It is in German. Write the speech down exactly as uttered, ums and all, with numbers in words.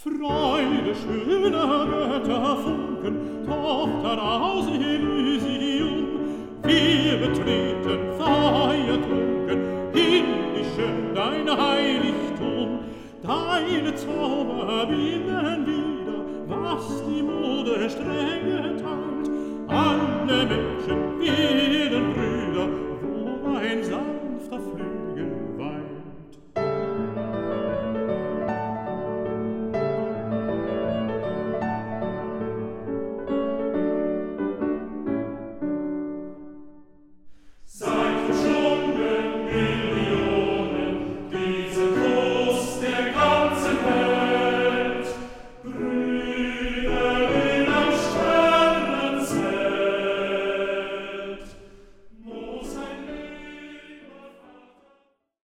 Freude schöner Götterfunken, Tochter aus Elysium, wir betreten feiertrunken himmlische dein Heiligtum. Deine Zauber binden wieder, was die Mode strenge teilt. Alle Menschen werden Brüder, wo ein sanfter Flügel